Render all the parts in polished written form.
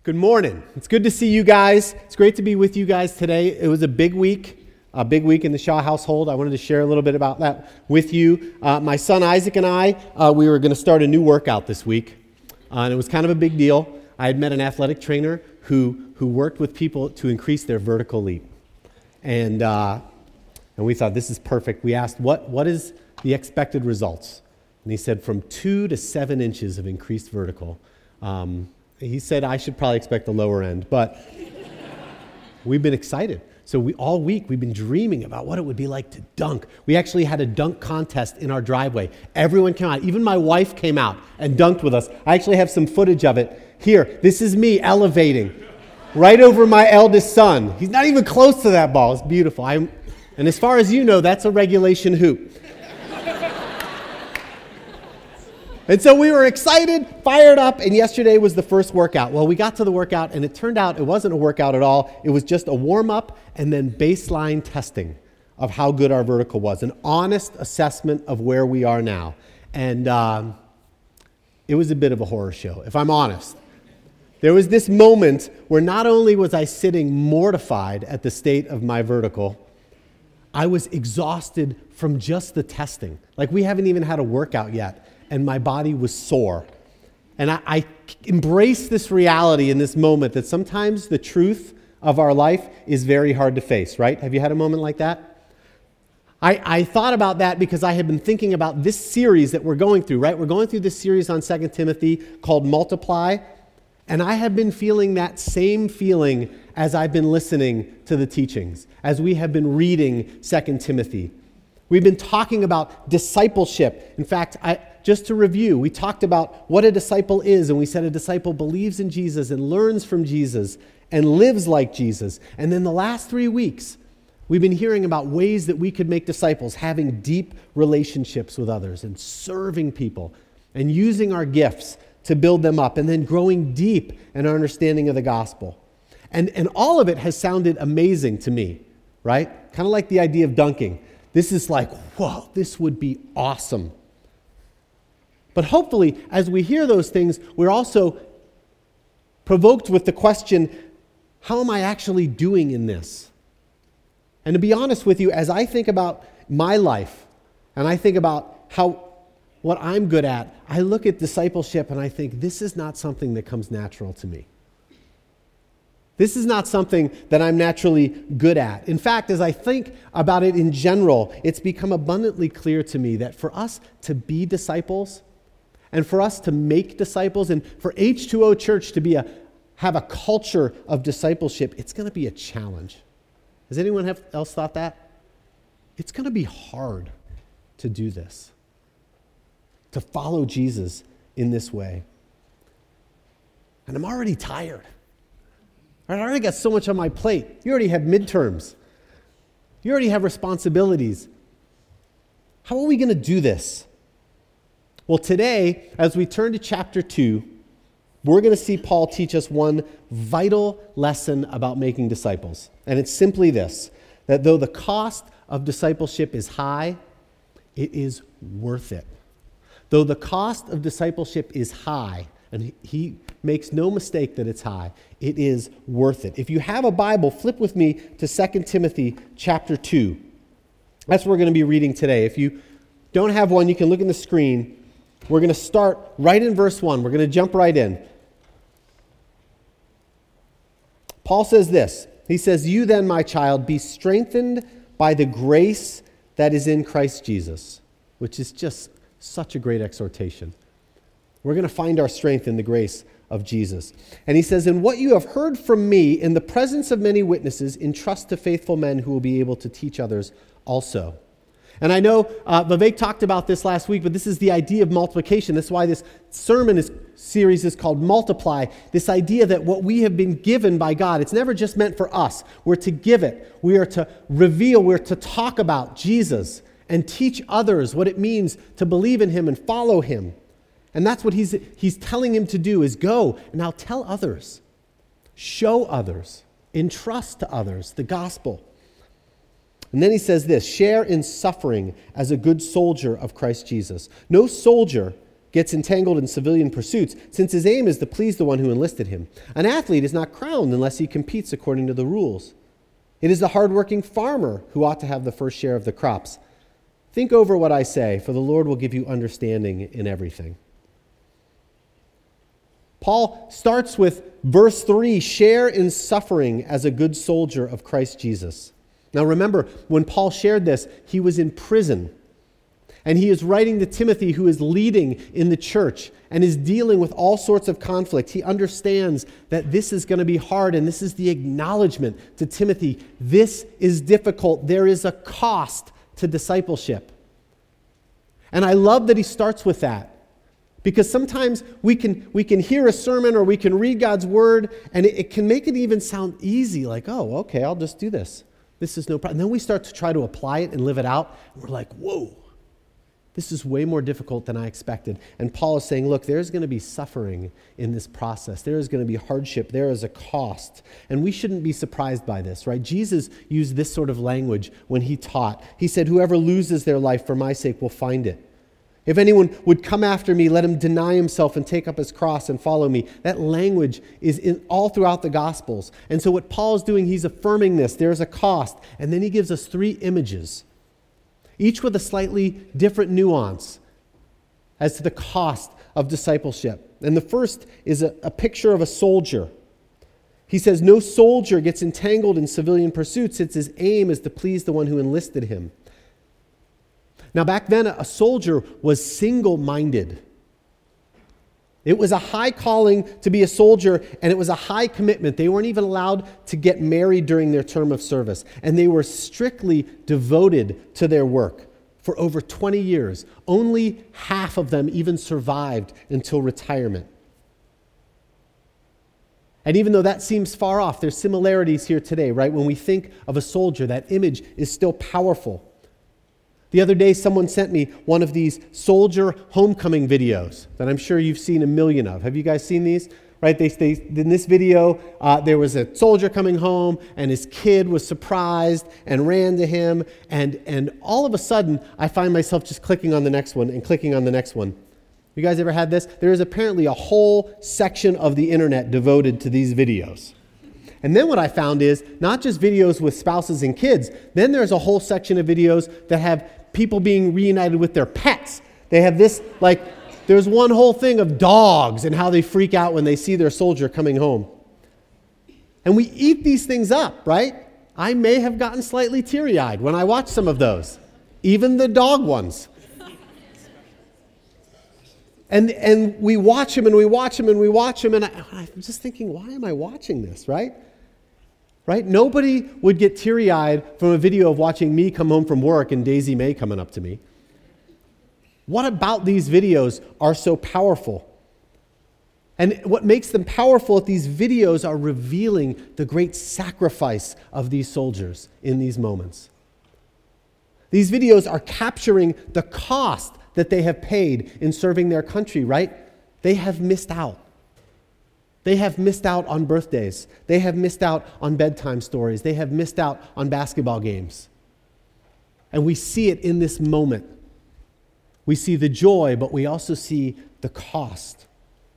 Good morning. It's good to see you guys. It's great to be with you guys today. It was a big week in the Shaw household. I wanted to share a little bit about that with you. My son Isaac and I, we were going to start a new workout this week, and it was kind of a big deal. I had met an athletic trainer who worked with people to increase their vertical leap, and we thought this is perfect. We asked, what is the expected results? And he said from 2 to 7 inches of increased vertical. He said I should probably expect the lower end, but we've been excited. So all week we've been dreaming about what it would be like to dunk. We actually had a dunk contest in our driveway. Everyone came out. Even my wife came out and dunked with us. I actually have some footage of it here. This is me elevating right over my eldest son. He's not even close to that ball. It's beautiful. And as far as you know, that's a regulation hoop. And so we were excited, fired up, and yesterday was the first workout. Well, we got to the workout, and it turned out it wasn't a workout at all. It was just a warm-up and then baseline testing of how good our vertical was, an honest assessment of where we are now. And it was a bit of a horror show, if I'm honest. There was this moment where not only was I sitting mortified at the state of my vertical, I was exhausted from just the testing. Like, we haven't even had a workout yet. And my body was sore. And I embraced this reality in this moment that sometimes the truth of our life is very hard to face, right? Have you had a moment like that? I thought about that because I had been thinking about this series that we're going through, right? We're going through this series on 2 Timothy called Multiply. And I have been feeling that same feeling as I've been listening to the teachings, as we have been reading 2 Timothy. We've been talking about discipleship. In fact, just to review, we talked about what a disciple is, and we said a disciple believes in Jesus and learns from Jesus and lives like Jesus. And then the last 3 weeks, we've been hearing about ways that we could make disciples, having deep relationships with others and serving people and using our gifts to build them up and then growing deep in our understanding of the gospel. And all of it has sounded amazing to me, right? Kind of like the idea of dunking. This is like, whoa, this would be awesome. But hopefully, as we hear those things, we're also provoked with the question, how am I actually doing in this? And to be honest with you, as I think about my life, and I think about what I'm good at, I look at discipleship and I think, this is not something that comes natural to me. This is not something that I'm naturally good at. In fact, as I think about it in general, it's become abundantly clear to me that for us to be disciples and for us to make disciples and for H2O Church to have a culture of discipleship, it's going to be a challenge. Has anyone else thought that? It's going to be hard to do this, to follow Jesus in this way. And I'm already tired. I already got so much on my plate. You already have midterms. You already have responsibilities. How are we going to do this? Well, today, as we turn to chapter 2, we're going to see Paul teach us one vital lesson about making disciples. And it's simply this, that though the cost of discipleship is high, it is worth it. Though the cost of discipleship is high, and he makes no mistake that it's high, it is worth it. If you have a Bible, flip with me to 2 Timothy chapter 2. That's what we're going to be reading today. If you don't have one, you can look in the screen. We're going to start right in verse 1. We're going to jump right in. Paul says this. He says, "You then, my child, be strengthened by the grace that is in Christ Jesus," which is just such a great exhortation. We're going to find our strength in the grace of Jesus. And he says, "And what you have heard from me in the presence of many witnesses, entrust to faithful men who will be able to teach others also." And I know Vivek talked about this last week, but this is the idea of multiplication. That's why this sermon series is called Multiply. This idea that what we have been given by God, it's never just meant for us. We're to give it. We are to reveal. We're to talk about Jesus and teach others what it means to believe in him and follow him. And that's what he's telling him to do, is go and now tell others, show others, entrust to others the gospel. And then he says this, share in suffering as a good soldier of Christ Jesus. No soldier gets entangled in civilian pursuits, since his aim is to please the one who enlisted him. An athlete is not crowned unless he competes according to the rules. It is the hardworking farmer who ought to have the first share of the crops. Think over what I say, for the Lord will give you understanding in everything. Paul starts with verse 3, share in suffering as a good soldier of Christ Jesus. Now remember, when Paul shared this, he was in prison. And he is writing to Timothy, who is leading in the church and is dealing with all sorts of conflict. He understands that this is going to be hard, and this is the acknowledgement to Timothy. This is difficult. There is a cost to discipleship. And I love that he starts with that. Because sometimes we can hear a sermon or we can read God's word, and it can make it even sound easy, like, oh, okay, I'll just do this. This is no problem. And then we start to try to apply it and live it out, and we're like, whoa. This is way more difficult than I expected. And Paul is saying, look, there's going to be suffering in this process. There is going to be hardship. There is a cost. And we shouldn't be surprised by this, right? Jesus used this sort of language when he taught. He said, whoever loses their life for my sake will find it. If anyone would come after me, let him deny himself and take up his cross and follow me. That language is all throughout the Gospels. And so what Paul is doing, he's affirming this. There is a cost. And then he gives us 3 images, each with a slightly different nuance as to the cost of discipleship. And the first is a picture of a soldier. He says, no soldier gets entangled in civilian pursuits since his aim is to please the one who enlisted him. Now back then, a soldier was single-minded. It was a high calling to be a soldier, and it was a high commitment. They weren't even allowed to get married during their term of service, and they were strictly devoted to their work for over 20 years. Only half of them even survived until retirement. And even though that seems far off, there's similarities here today, right? When we think of a soldier, that image is still powerful. The other day, someone sent me one of these soldier homecoming videos that I'm sure you've seen a million of. Have you guys seen these? Right? In this video, there was a soldier coming home, and his kid was surprised and ran to him. And all of a sudden, I find myself just clicking on the next one and clicking on the next one. You guys ever had this? There is apparently a whole section of the internet devoted to these videos. And then what I found is not just videos with spouses and kids. Then there's a whole section of videos that have people being reunited with their pets. They have this, there's one whole thing of dogs and how they freak out when they see their soldier coming home. And we eat these things up, right? I may have gotten slightly teary-eyed when I watched some of those, even the dog ones. And we watch them and we watch them and we watch them, and I'm just thinking, why am I watching this, right? Right? Nobody would get teary-eyed from a video of watching me come home from work and Daisy May coming up to me. What about these videos are so powerful? And what makes them powerful is these videos are revealing the great sacrifice of these soldiers in these moments. These videos are capturing the cost that they have paid in serving their country, right? They have missed out. They have missed out on birthdays. They have missed out on bedtime stories. They have missed out on basketball games. And we see it in this moment. We see the joy, but we also see the cost.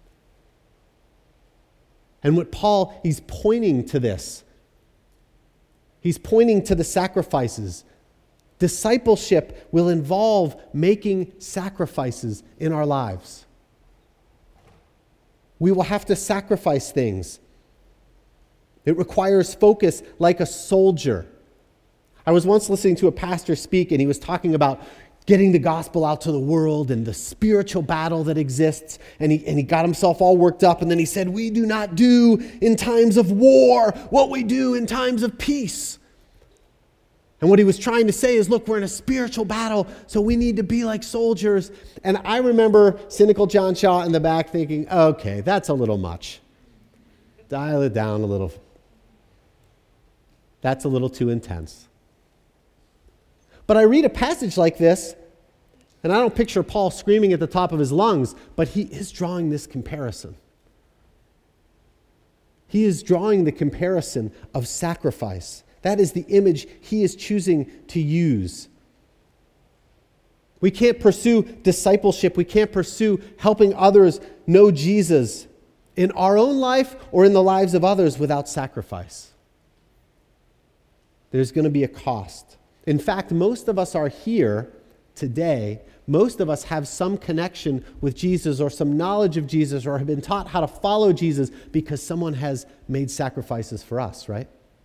And what Paul, he's pointing to this. He's pointing to the sacrifices. Discipleship will involve making sacrifices in our lives. We will have to sacrifice things. It requires focus like a soldier. I was once listening to a pastor speak, and he was talking about getting the gospel out to the world and the spiritual battle that exists. And he got himself all worked up, and then he said, we do not do in times of war what we do in times of peace. And what he was trying to say is, look, we're in a spiritual battle, so we need to be like soldiers. And I remember cynical John Shaw in the back thinking, okay, that's a little much. Dial it down a little. That's a little too intense. But I read a passage like this, and I don't picture Paul screaming at the top of his lungs, but he is drawing this comparison. He is drawing the comparison of sacrifice. That is the image he is choosing to use. We can't pursue discipleship. We can't pursue helping others know Jesus in our own life or in the lives of others without sacrifice. There's going to be a cost. In fact, most of us are here today. Most of us have some connection with Jesus or some knowledge of Jesus or have been taught how to follow Jesus because someone has made sacrifices for us, right?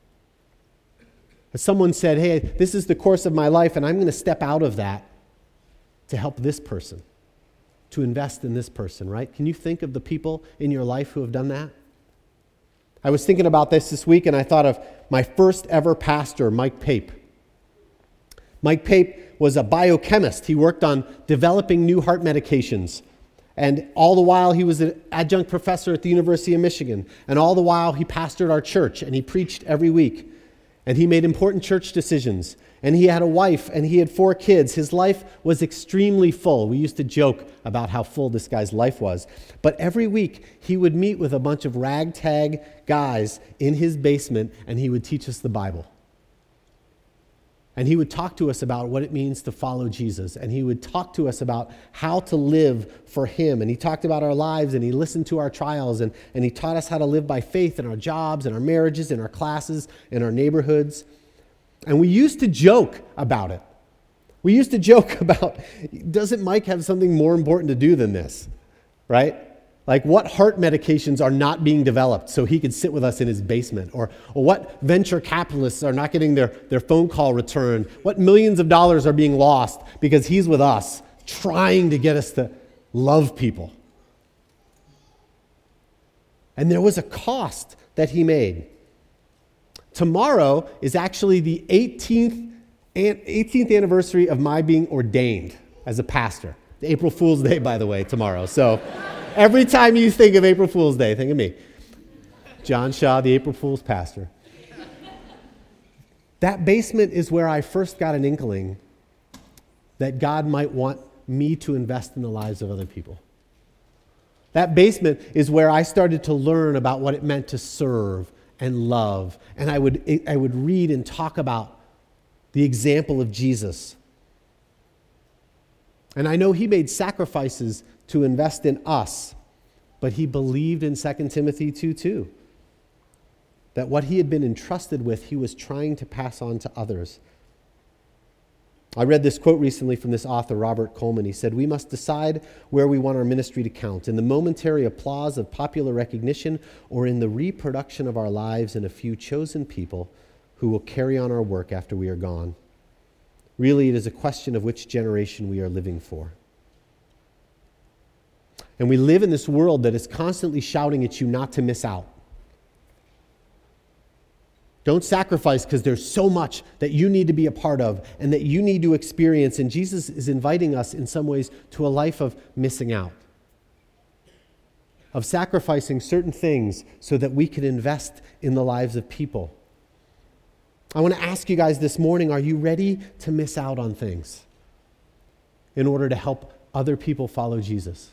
As someone said, hey, this is the course of my life and I'm going to step out of that to help this person, to invest in this person, right? Can you think of the people in your life who have done that? I was thinking about this week and I thought of my first ever pastor, Mike Pape. Mike Pape was a biochemist. He worked on developing new heart medications. And all the while he was an adjunct professor at the University of Michigan. And all the while he pastored our church and he preached every week. And he made important church decisions. And he had a wife and he had 4 kids. His life was extremely full. We used to joke about how full this guy's life was. But every week he would meet with a bunch of ragtag guys in his basement and he would teach us the Bible. And he would talk to us about what it means to follow Jesus. And he would talk to us about how to live for him. And he talked about our lives and he listened to our trials. And he taught us how to live by faith in our jobs, in our marriages, in our classes, in our neighborhoods. And we used to joke about it. We used to joke about, doesn't Mike have something more important to do than this? Right? Like what heart medications are not being developed so he could sit with us in his basement? Or what venture capitalists are not getting their phone call returned? What millions of dollars are being lost because he's with us trying to get us to love people? And there was a cost that he made. Tomorrow is actually the 18th anniversary of my being ordained as a pastor. April Fool's Day, by the way, tomorrow. So every time you think of April Fool's Day, think of me. John Shaw, the April Fool's pastor. That basement is where I first got an inkling that God might want me to invest in the lives of other people. That basement is where I started to learn about what it meant to serve and love. And I would read and talk about the example of Jesus. And I know he made sacrifices to invest in us, but he believed in 2 Timothy 2:2, that what he had been entrusted with, he was trying to pass on to others. I read this quote recently from this author, Robert Coleman. He said, "We must decide where we want our ministry to count, in the momentary applause of popular recognition or in the reproduction of our lives in a few chosen people who will carry on our work after we are gone. Really, it is a question of which generation we are living for." And we live in this world that is constantly shouting at you not to miss out. Don't sacrifice because there's so much that you need to be a part of and that you need to experience. And Jesus is inviting us in some ways to a life of missing out, of sacrificing certain things so that we can invest in the lives of people. I want to ask you guys this morning, are you ready to miss out on things in order to help other people follow Jesus?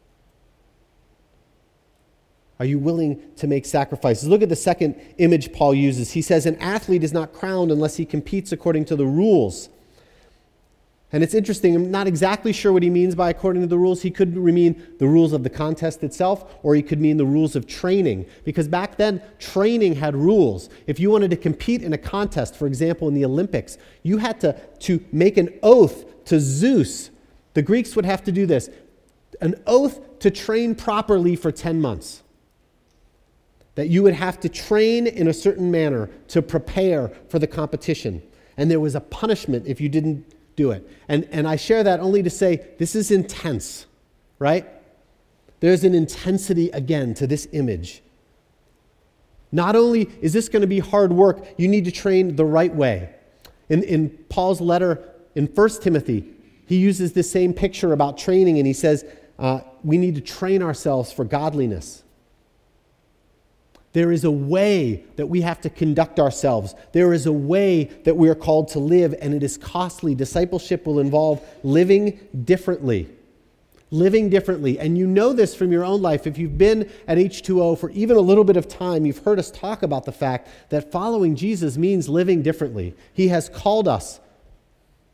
Are you willing to make sacrifices? Look at the second image Paul uses. He says, an athlete is not crowned unless he competes according to the rules. And it's interesting, I'm not exactly sure what he means by according to the rules. He could mean the rules of the contest itself, or he could mean the rules of training. Because back then, training had rules. If you wanted to compete in a contest, for example, in the Olympics, you had to make an oath to Zeus. The Greeks would have to do this, an oath to train properly for 10 months. That you would have to train in a certain manner to prepare for the competition. And there was a punishment if you didn't do it. And I share that only to say this is intense, right? There's an intensity again to this image. Not only is this going to be hard work, you need to train the right way. In Paul's letter in 1 Timothy, he uses this same picture about training, and he says we need to train ourselves for godliness. There is a way that we have to conduct ourselves. There is a way that we are called to live, and it is costly. Discipleship will involve living differently. Living differently. And you know this from your own life. If you've been at H2O for even a little bit of time, you've heard us talk about the fact that following Jesus means living differently. He has called us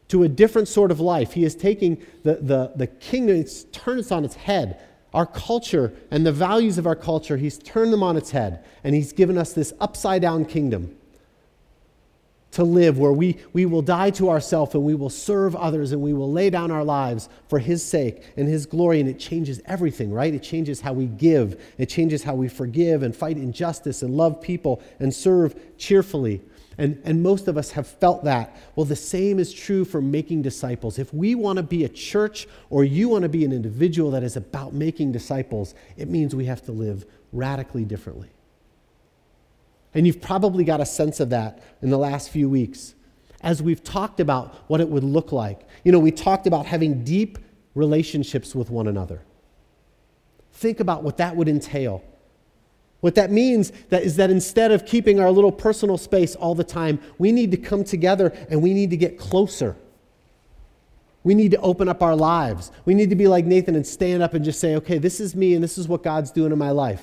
to a different sort of life. He is taking the kingdom, it's turned it on its head. Our culture and the values of our culture, he's turned them on its head. And he's given us this upside-down kingdom to live where we will die to ourselves and we will serve others and we will lay down our lives for his sake and his glory. And it changes everything, right? It changes how we give. It changes how we forgive and fight injustice and love people and serve cheerfully. And most of us have felt that. Well, the same is true for making disciples. If we want to be a church or you want to be an individual that is about making disciples, it means we have to live radically differently. And you've probably got a sense of that in the last few weeks as we've talked about what it would look like. We talked about having deep relationships with one another. Think about what that would entail. What that means is that instead of keeping our little personal space all the time, we need to come together and we need to get closer. We need to open up our lives. We need to be like Nathan and stand up and just say, okay, this is me and this is what God's doing in my life.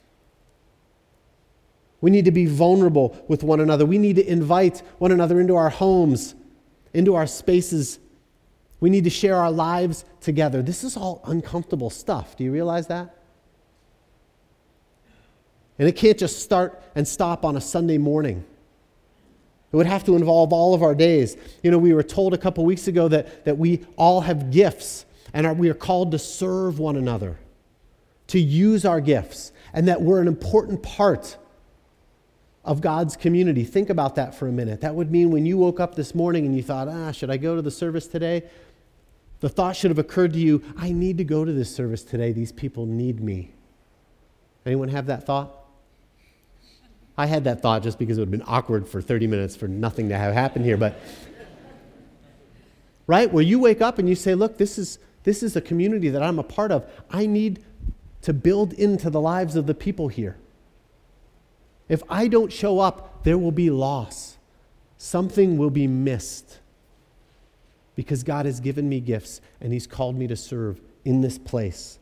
We need to be vulnerable with one another. We need to invite one another into our homes, into our spaces. We need to share our lives together. This is all uncomfortable stuff. Do you realize that? And it can't just start and stop on a Sunday morning. It would have to involve all of our days. We were told a couple weeks ago that we all have gifts and we are called to serve one another, to use our gifts, and that we're an important part of God's community. Think about that for a minute. That would mean when you woke up this morning and you thought, should I go to the service today? The thought should have occurred to you, I need to go to this service today. These people need me. Anyone have that thought? I had that thought just because it would have been awkward for 30 minutes for nothing to have happened here. But right? Where you wake up and you say, look, this is a community that I'm a part of. I need to build into the lives of the people here. If I don't show up, there will be loss. Something will be missed. Because God has given me gifts and he's called me to serve in this place.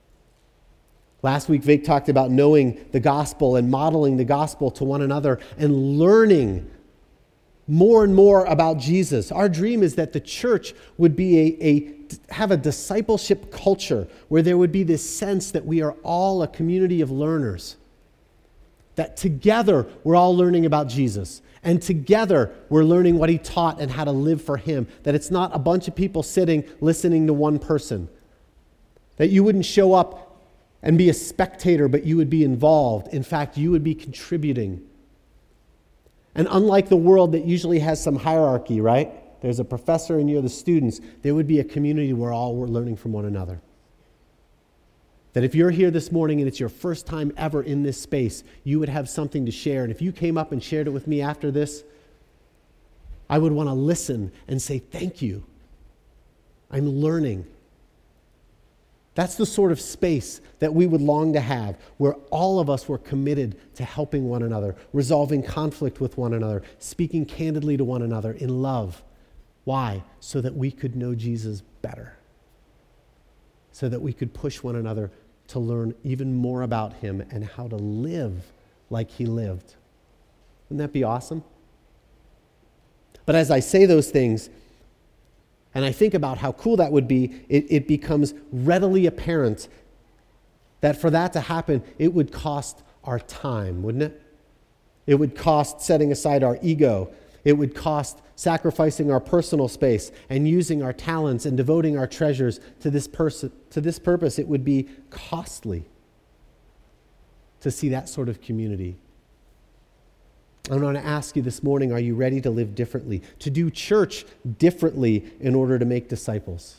Last week, Vic talked about knowing the gospel and modeling the gospel to one another and learning more and more about Jesus. Our dream is that the church would be have a discipleship culture where there would be this sense that we are all a community of learners. That together we're all learning about Jesus. And together we're learning what he taught and how to live for him. That it's not a bunch of people sitting listening to one person. That you wouldn't show up and be a spectator, but you would be involved. In fact, you would be contributing. And unlike the world that usually has some hierarchy, right? There's a professor and you're the students. There would be a community where all we're learning from one another. That if you're here this morning and it's your first time ever in this space, you would have something to share. And if you came up and shared it with me after this, I would want to listen and say, thank you. I'm learning. That's the sort of space that we would long to have, where all of us were committed to helping one another, resolving conflict with one another, speaking candidly to one another in love. Why? So that we could know Jesus better. So that we could push one another to learn even more about him and how to live like he lived. Wouldn't that be awesome? But as I say those things, and I think about how cool that would be, it becomes readily apparent that for that to happen, it would cost our time, wouldn't it? It would cost setting aside our ego. It would cost sacrificing our personal space and using our talents and devoting our treasures to this purpose. It would be costly to see that sort of community. I want to ask you this morning, are you ready to live differently? To do church differently in order to make disciples?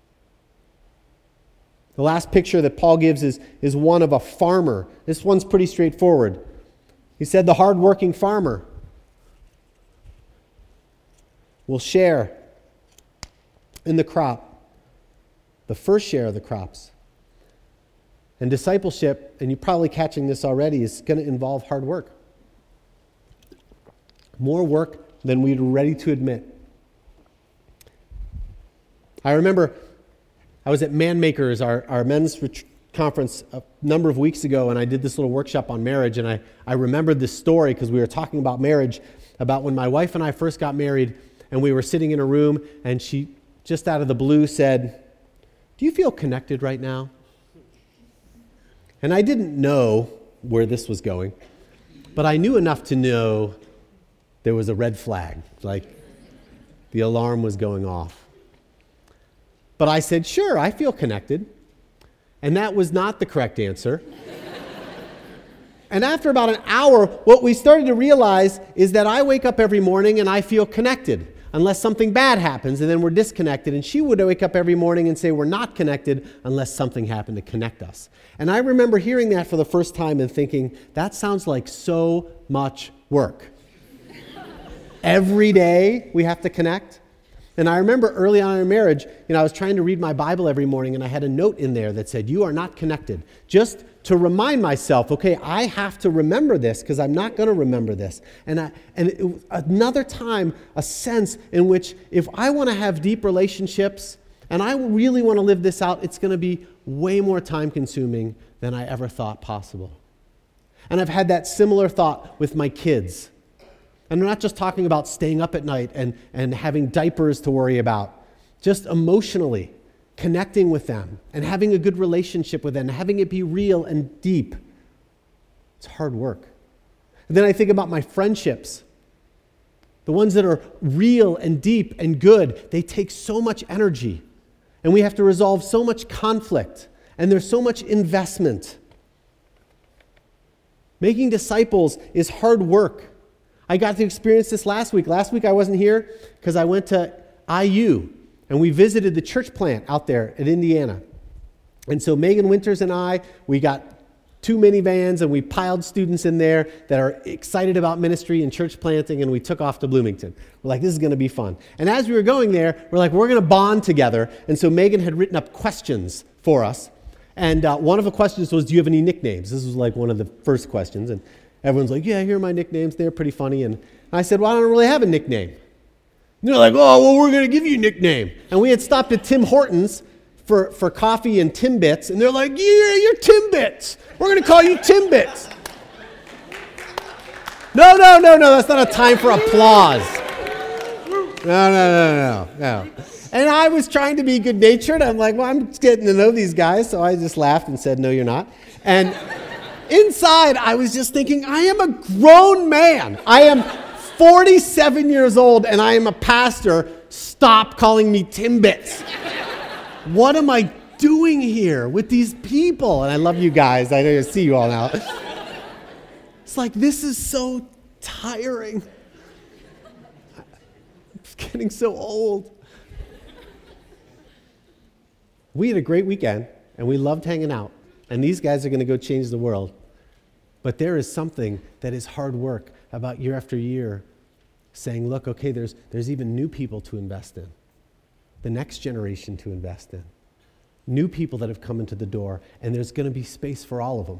The last picture that Paul gives is one of a farmer. This one's pretty straightforward. He said the hardworking farmer will share in the crop, the first share of the crops. And discipleship, and you're probably catching this already, is going to involve hard work. More work than we're ready to admit. I remember I was at Man Makers, our men's conference a number of weeks ago, and I did this little workshop on marriage, and I remembered this story because we were talking about marriage, about when my wife and I first got married. and we were sitting in a room, and she, just out of the blue, said, "Do you feel connected right now?" And I didn't know where this was going, but I knew enough to know there was a red flag, like the alarm was going off. But I said, "Sure, I feel connected." And that was not the correct answer. And after about an hour, what we started to realize is that I wake up every morning and I feel connected, unless something bad happens, and then we're disconnected. And she would wake up every morning and say we're not connected unless something happened to connect us. And I remember hearing that for the first time and thinking, that sounds like so much work. Every day we have to connect. And I remember early on in our marriage, I was trying to read my Bible every morning, and I had a note in there that said, "You are not connected." Just to remind myself, okay, I have to remember this because I'm not going to remember this. And it was another time, a sense in which if I want to have deep relationships and I really want to live this out, it's going to be way more time consuming than I ever thought possible. And I've had that similar thought with my kids. And I'm not just talking about staying up at night and having diapers to worry about, just emotionally connecting with them and having a good relationship with them, having it be real and deep. It's hard work. And then I think about my friendships. The ones that are real and deep and good, they take so much energy. And we have to resolve so much conflict. And there's so much investment. Making disciples is hard work. I got to experience this last week. Last week I wasn't here because I went to IU and we visited the church plant out there in Indiana. And so Megan Winters and I, we got 2 minivans and we piled students in there that are excited about ministry and church planting, and we took off to Bloomington. We're like, this is going to be fun. And as we were going there, we're like, we're going to bond together. And so Megan had written up questions for us. And one of the questions was, do you have any nicknames? This was like one of the first questions. And everyone's like, yeah, here are my nicknames. They're pretty funny. And I said, well, I don't really have a nickname. And they're like, oh, well, we're going to give you a nickname. And we had stopped at Tim Hortons for coffee and Timbits. And they're like, yeah, you're Timbits. We're going to call you Timbits. No. That's not a time for applause. No. And I was trying to be good-natured. I'm like, well, I'm getting to know these guys. So I just laughed and said, no, you're not. And inside, I was just thinking, I am a grown man. I am 47 years old, and I am a pastor. Stop calling me Timbits. What am I doing here with these people? And I love you guys. I know I see you all now. It's like, this is so tiring. It's getting so old. We had a great weekend, and we loved hanging out. And these guys are going to go change the world. But there is something that is hard work about year after year saying, look, okay, there's even new people to invest in, the next generation to invest in, new people that have come into the door, and there's going to be space for all of them.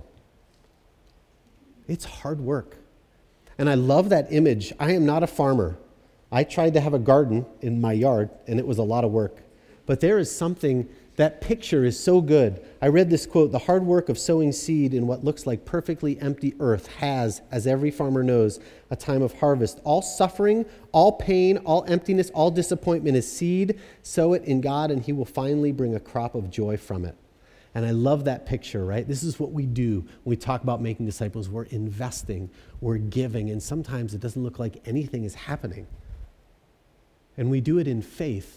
It's hard work. And I love that image. I am not a farmer. I tried to have a garden in my yard, and it was a lot of work. But there is something. That picture is so good. I read this quote, the hard work of sowing seed in what looks like perfectly empty earth has, as every farmer knows, a time of harvest. All suffering, all pain, all emptiness, all disappointment is seed. Sow it in God, and he will finally bring a crop of joy from it. And I love that picture, right? This is what we do when we talk about making disciples. We're investing, we're giving, and sometimes it doesn't look like anything is happening. And we do it in faith,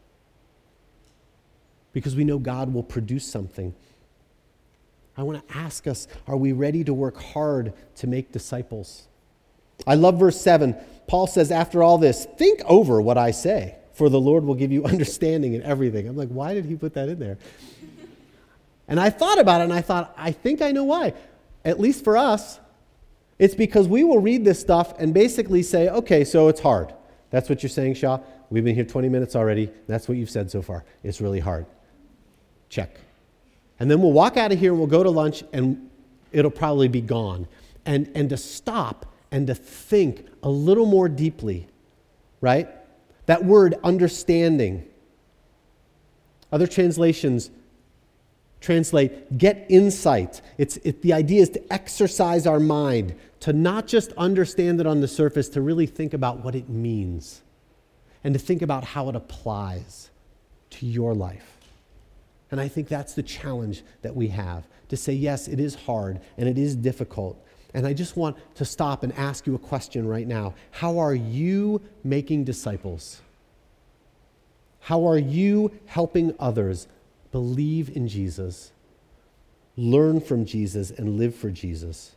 because we know God will produce something. I want to ask us, are we ready to work hard to make disciples? I love verse 7. Paul says, after all this, think over what I say, for the Lord will give you understanding in everything. I'm like, why did he put that in there? And I thought about it, and I thought, I think I know why. At least for us, it's because we will read this stuff and basically say, okay, so it's hard. That's what you're saying, Shaw? We've been here 20 minutes already. That's what you've said so far. It's really hard. Check. And then we'll walk out of here and we'll go to lunch and it'll probably be gone. And to stop and to think a little more deeply, right? That word understanding. Other translations translate get insight. The idea is to exercise our mind, to not just understand it on the surface, to really think about what it means. and to think about how it applies to your life. And I think that's the challenge that we have, to say, yes, it is hard and it is difficult. And I just want to stop and ask you a question right now. How are you making disciples? How are you helping others believe in Jesus, learn from Jesus, and live for Jesus?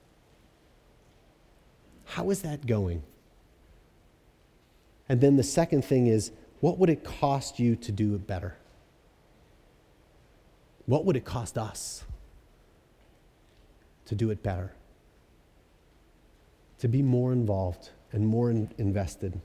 How is that going? And then the second thing is, what would it cost you to do it better? What would it cost us to do it better? To be more involved and more invested?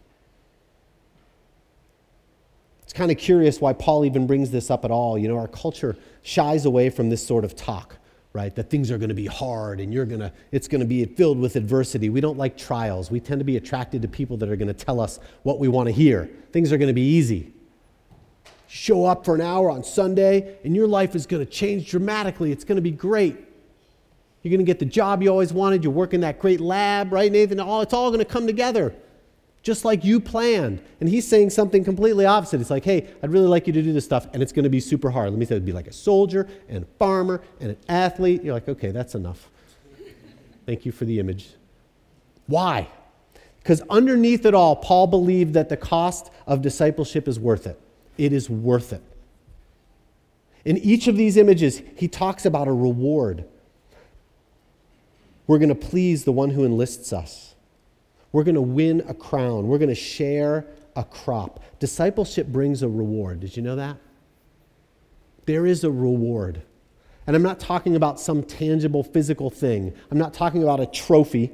It's kind of curious why Paul even brings this up at all. You know, our culture shies away from this sort of talk, right? That things are going to be hard and it's going to be filled with adversity. We don't like trials. We tend to be attracted to people that are going to tell us what we want to hear. Things are going to be easy. Show up for an hour on Sunday and your life is going to change dramatically. It's going to be great. You're going to get the job you always wanted. You work in that great lab, right, Nathan? It's all going to come together just like you planned. And he's saying something completely opposite. It's like, hey, I'd really like you to do this stuff, and it's going to be super hard. Let me say, it'd be like a soldier and a farmer and an athlete. You're like, okay, that's enough. Thank you for the image. Why? Because underneath it all, Paul believed that the cost of discipleship is worth it. It is worth it. In each of these images, he talks about a reward. We're going to please the one who enlists us. We're going to win a crown. We're going to share a crop. Discipleship brings a reward. Did you know that? There is a reward. And I'm not talking about some tangible physical thing. I'm not talking about a trophy.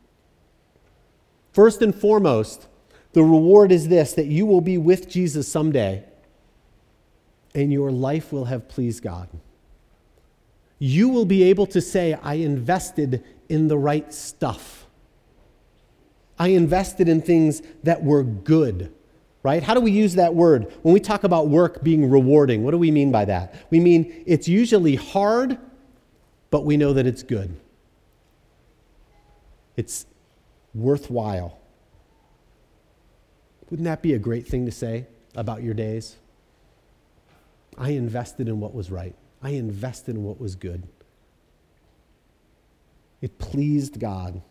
First and foremost, the reward is this, that you will be with Jesus someday and your life will have pleased God. You will be able to say, I invested in the right stuff. I invested in things that were good, right? How do we use that word? When we talk about work being rewarding, what do we mean by that? We mean it's usually hard, but we know that it's good. It's worthwhile. Wouldn't that be a great thing to say about your days? I invested in what was right. I invested in what was good. It pleased God.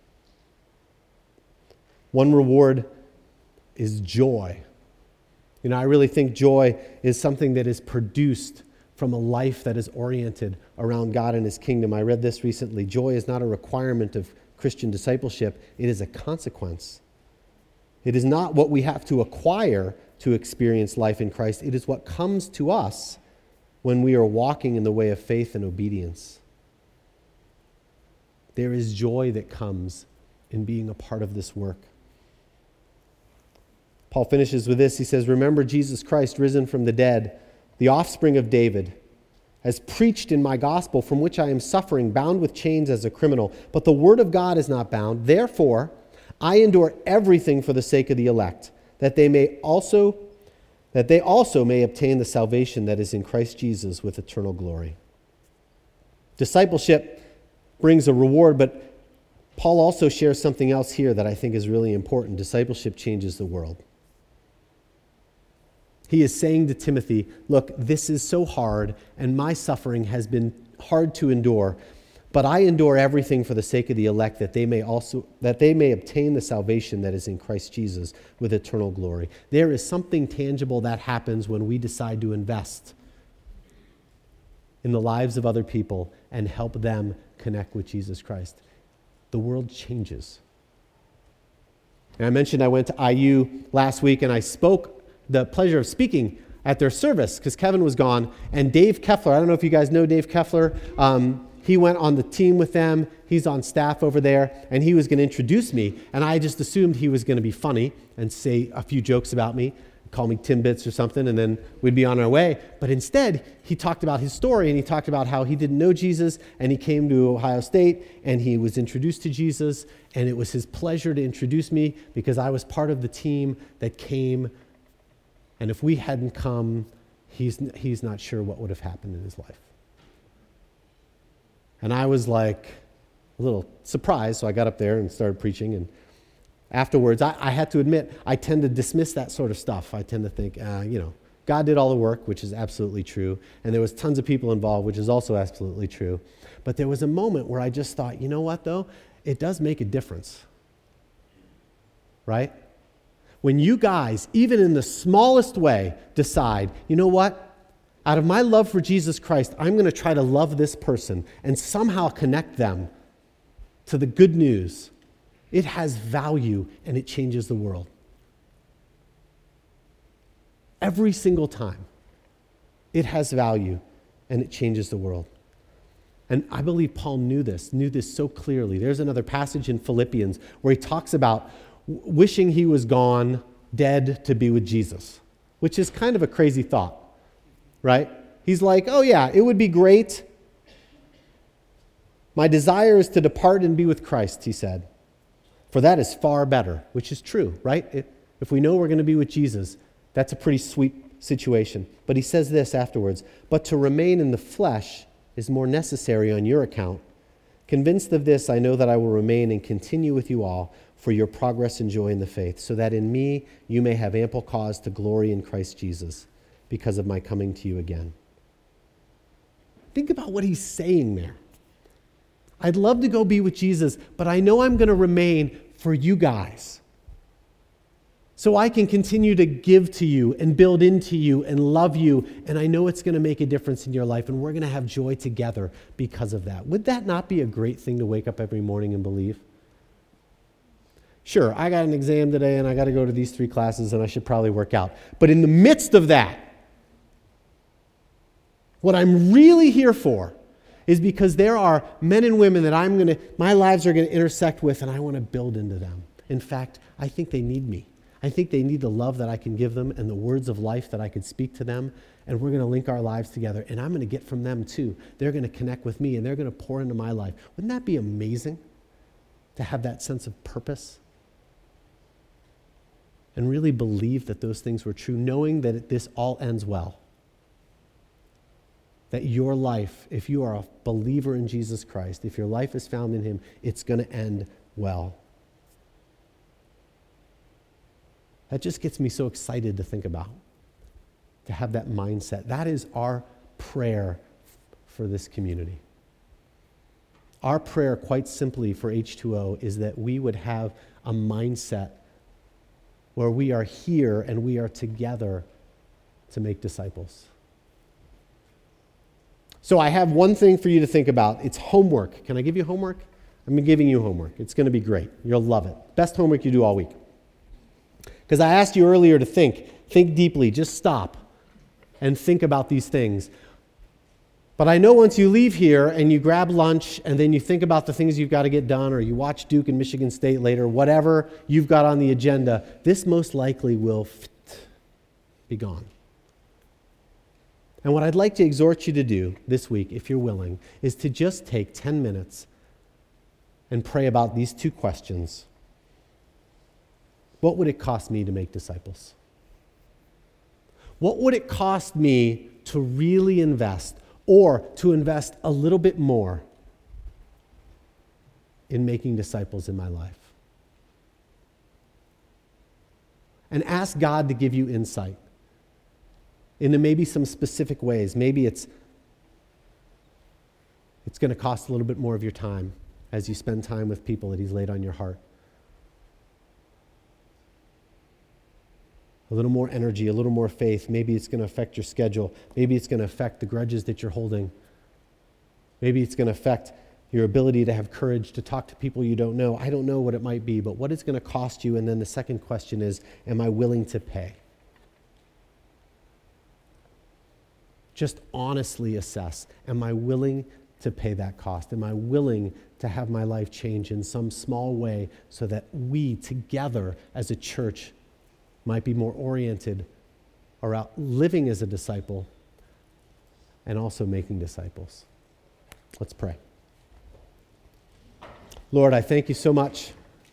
One reward is joy. You know, I really think joy is something that is produced from a life that is oriented around God and His kingdom. I read this recently. Joy is not a requirement of Christian discipleship. It is a consequence. It is not what we have to acquire to experience life in Christ. It is what comes to us when we are walking in the way of faith and obedience. There is joy that comes in being a part of this work. Paul finishes with this. He says, remember Jesus Christ risen from the dead, the offspring of David, has preached in my gospel, from which I am suffering, bound with chains as a criminal. But the word of God is not bound. Therefore, I endure everything for the sake of the elect, that they also may obtain the salvation that is in Christ Jesus with eternal glory. Discipleship brings a reward, but Paul also shares something else here that I think is really important. Discipleship changes the world. He is saying to Timothy, look, this is so hard, and my suffering has been hard to endure, but I endure everything for the sake of the elect, that they may obtain the salvation that is in Christ Jesus with eternal glory. There is something tangible that happens when we decide to invest in the lives of other people and help them connect with Jesus Christ. The world changes. And I mentioned I went to IU last week and I the pleasure of speaking at their service because Kevin was gone, and Dave Keffler, I don't know if you guys know Dave Keffler, he went on the team with them. He's on staff over there, and he was going to introduce me, and I just assumed he was going to be funny and say a few jokes about me, call me Timbits or something, and then we'd be on our way. But instead, he talked about his story, and he talked about how he didn't know Jesus, and he came to Ohio State, and he was introduced to Jesus, and it was his pleasure to introduce me because I was part of the team that came, and if we hadn't come, he's not sure what would have happened in his life. And I was like a little surprised, so I got up there and started preaching, and Afterwards, I had to admit, I tend to dismiss that sort of stuff. I tend to think, God did all the work, which is absolutely true, and there was tons of people involved, which is also absolutely true. But there was a moment where I just thought, you know what, though? It does make a difference, right? When you guys, even in the smallest way, decide, you know what? Out of my love for Jesus Christ, I'm going to try to love this person and somehow connect them to the good news. It has value and it changes the world. Every single time, it has value and it changes the world. And I believe Paul knew this so clearly. There's another passage in Philippians where he talks about wishing he was gone, dead, to be with Jesus, which is kind of a crazy thought, right? He's like, oh yeah, it would be great. My desire is to depart and be with Christ, he said. For that is far better, which is true, right? If we know we're going to be with Jesus, that's a pretty sweet situation. But he says this afterwards, but to remain in the flesh is more necessary on your account. Convinced of this, I know that I will remain and continue with you all for your progress and joy in the faith, so that in me you may have ample cause to glory in Christ Jesus because of my coming to you again. Think about what he's saying there. I'd love to go be with Jesus, but I know I'm going to remain for you guys, so I can continue to give to you and build into you and love you, and I know it's going to make a difference in your life, and we're going to have joy together because of that. Would that not be a great thing to wake up every morning and believe? Sure, I got an exam today, and I got to go to these 3 classes, and I should probably work out. But in the midst of that, what I'm really here for is because there are men and women that my lives are going to intersect with, and I want to build into them. In fact, I think they need me. I think they need the love that I can give them and the words of life that I could speak to them, and we're going to link our lives together, and I'm going to get from them too. They're going to connect with me, and they're going to pour into my life. Wouldn't that be amazing to have that sense of purpose and really believe that those things were true, knowing that this all ends well? That your life, if you are a believer in Jesus Christ, if your life is found in him, it's going to end well. That just gets me so excited to think about, to have that mindset. That is our prayer for this community. Our prayer, quite simply, for H2O is that we would have a mindset where we are here and we are together to make disciples. So I have one thing for you to think about. It's homework. Can I give you homework? I'm giving you homework. It's going to be great. You'll love it. Best homework you do all week. Because I asked you earlier to think deeply, just stop and think about these things. But I know once you leave here and you grab lunch and then you think about the things you've got to get done, or you watch Duke and Michigan State later, whatever you've got on the agenda, this most likely will be gone. And what I'd like to exhort you to do this week, if you're willing, is to just take 10 minutes and pray about these 2 questions. What would it cost me to make disciples? What would it cost me to really invest, or to invest a little bit more in making disciples in my life? And ask God to give you insight into maybe some specific ways. Maybe it's going to cost a little bit more of your time as you spend time with people that he's laid on your heart. A little more energy, a little more faith. Maybe it's going to affect your schedule. Maybe it's going to affect the grudges that you're holding. Maybe it's going to affect your ability to have courage to talk to people you don't know. I don't know what it might be, but what it's going to cost you. And then the second question is, am I willing to pay? Just honestly assess, am I willing to pay that cost? Am I willing to have my life change in some small way so that we together as a church might be more oriented around living as a disciple and also making disciples? Let's pray. Lord, I thank you so much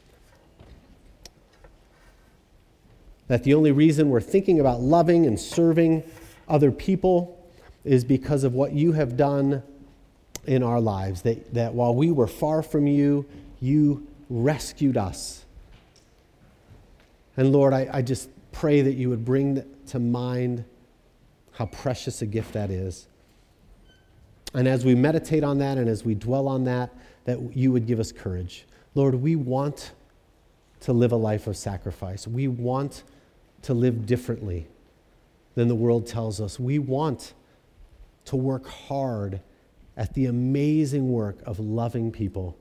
that the only reason we're thinking about loving and serving other people is because of what you have done in our lives, that while we were far from you, you rescued us And Lord, I just pray that you would bring to mind how precious a gift that is. And as we meditate on that and as we dwell on that you would give us courage. Lord, we want to live a life of sacrifice. We want to live differently than the world tells us. We want to work hard at the amazing work of loving people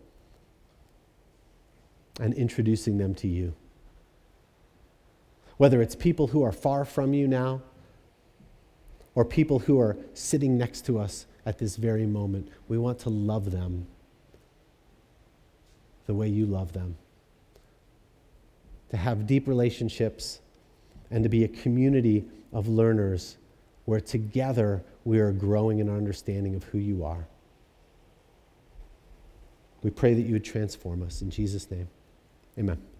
and introducing them to you. Whether it's people who are far from you now or people who are sitting next to us at this very moment, we want to love them the way you love them. To have deep relationships and to be a community of learners where together we are growing in our understanding of who you are. We pray that you would transform us. In Jesus' name, amen.